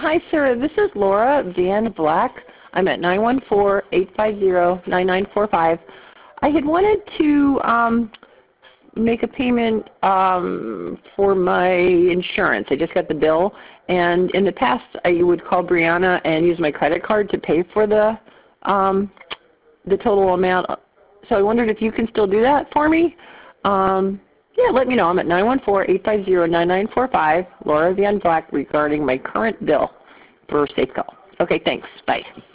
Hi, Sarah. This is Laura Van Black. I'm at 914-850-9945. I had wanted to make a payment for my insurance. I just got the bill, and in the past I would call Brianna and use my credit card to pay for the total amount. So I wondered if you can still do that for me. Yeah, let me know. I'm at 914-850-9945, Laura Van Black, regarding my current bill for Safeco. Okay, thanks. Bye.